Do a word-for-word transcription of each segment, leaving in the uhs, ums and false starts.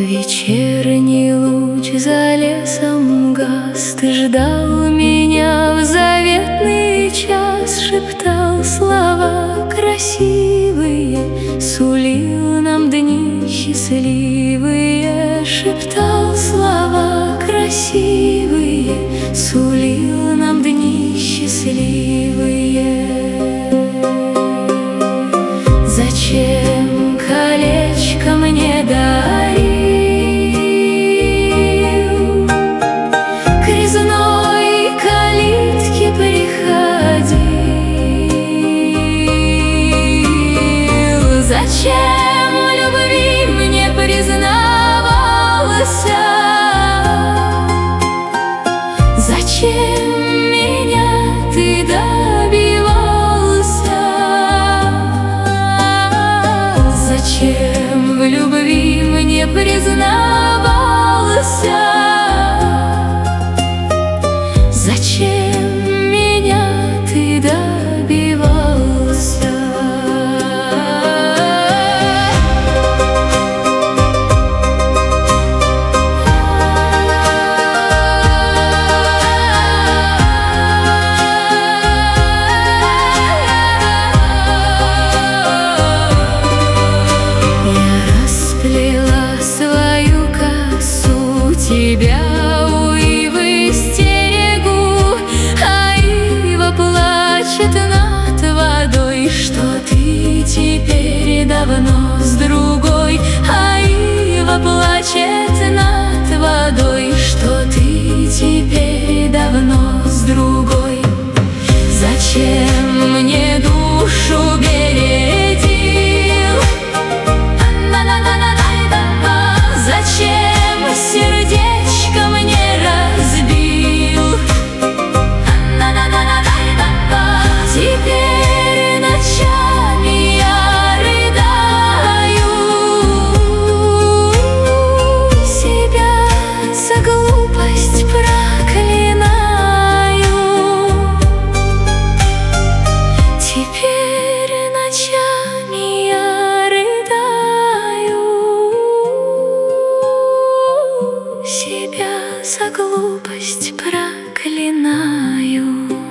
Вечерний луч за лесом гас, ты ждал меня в заветный час, шептал слова красивые, сулил нам дни счастливые, шептал слова красивые, сулил нам дни счастливые. Зачем колечко мне дарил? К резной калитке приходил. Зачем в любви мне признавался? Зачем меня ты добивался? Зачем в любви мне признавался? Зачем меня ты добивался? Тебя у ивы стерегу, а ива плачет над водой, что ты теперь давно с другой. А ива плачет над водой, что ты теперь давно с другой. Зачем мне душу бередил? Зачем сердечко мне разбил? Теперь ночами я рыдаю, себя за глупость проклинаю. Теперь ночами я рыдаю, себя за глупость проклинаю.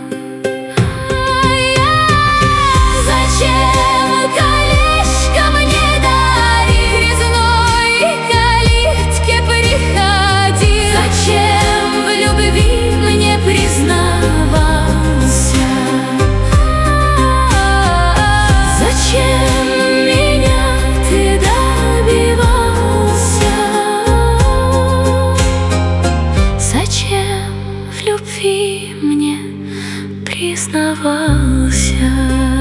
Зачем колечко мне дарил? К резной калитке приходил. Зачем в любви мне признавался? Зачем меня ты добивался? Зачем в любви мне признавался?